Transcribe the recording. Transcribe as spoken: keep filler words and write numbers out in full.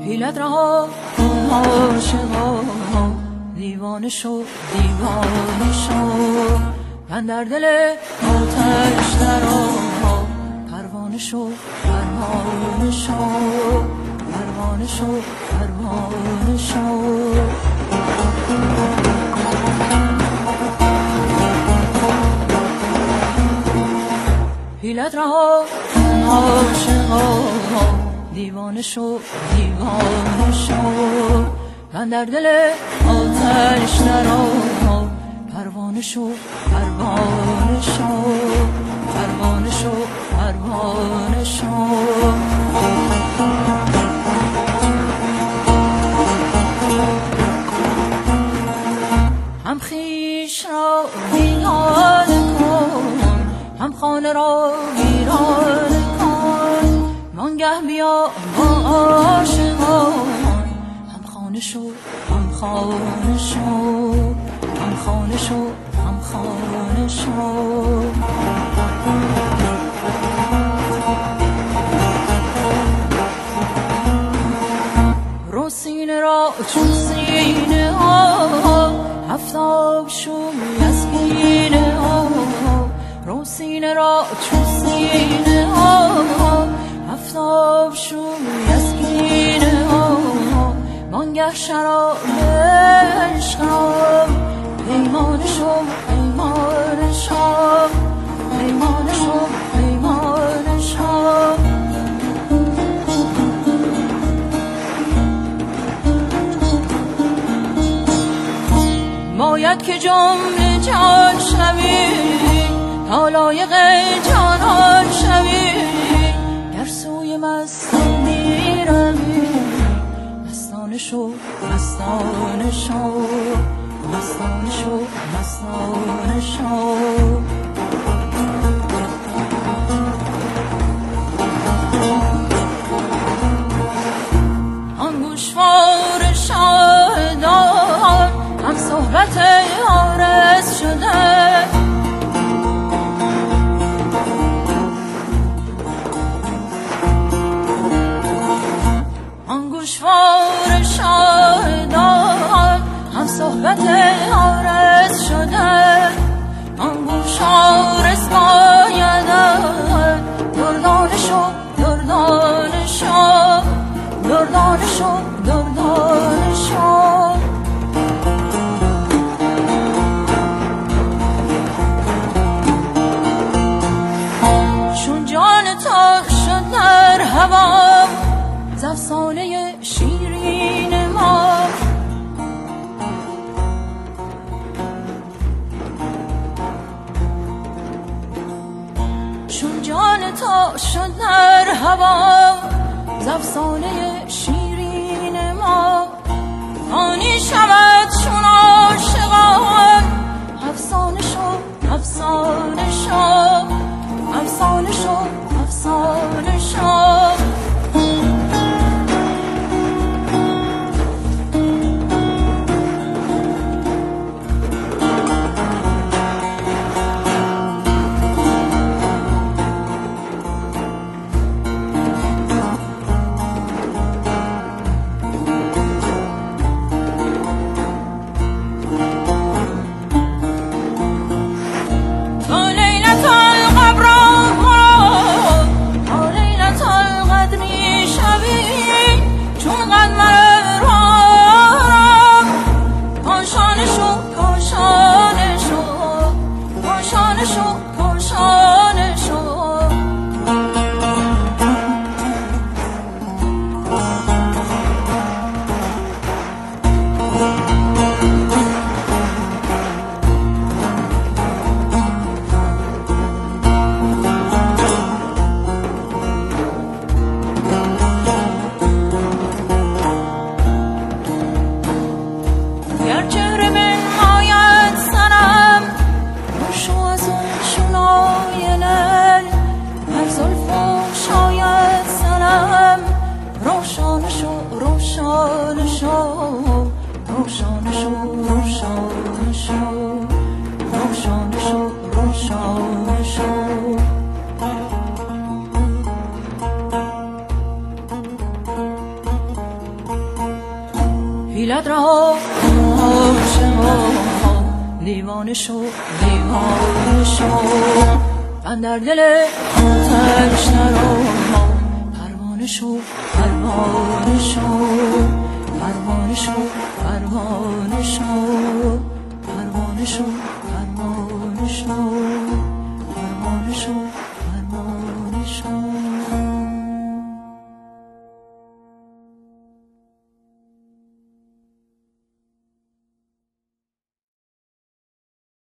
حیلت رها کن عاشقا، دیوانه شو دیوانه شو، من در دل آتش درآ، پروانه شو پروانه شو، پروانه شو پروانه شو. حیلت رها کن عاشقا، دیوانه شو دیوانه شو، من در دل آتش درآ، پروانه شو پروانه شو، پروانه شو پروانه شو. هم خویش را ویران کن، هم خانه را ویران کن، وانگه بیا با عاشقان، هم خانه شو هم خانه شو، هم خانه شو هم خانه شو. رو سینه را چون سینه ها، هفتاب شوی از کینه ها، رو سینه را چون سینه ها، هفتاب شوی از کینه ها، وانگه شراب عشق را پیمانه شو پیمانه شو، پیمانه شو پیمانه شو. باید که جمله جان شوی، تا لایق جانان شوی، گر سوی مستان میروی، مستانه شو مستانه شو، مستانه شو مستانه شو. آن گوشوار شادان هم صحبت عارض شده، آن گوشوار شادان هم صحبت عارض شده، آن گوشوار اسبایده دردانه شو دردانه شو، دردانه شو دردانه شو. چون جان تو شد در هوا، ز افسانه شیرین ما، چون جان تو شد در هوا، ز افسانه شیرین ما، آنی شود چون عاشقان، افسانه شو افسانه شو، افسانه شو افسانه شو. بیلد را عاشقا دیوانه شو دیوانه شو اندر دل آتش نرو پروانه شو پروانه شو پروانه شو پروانه شو پروانه شو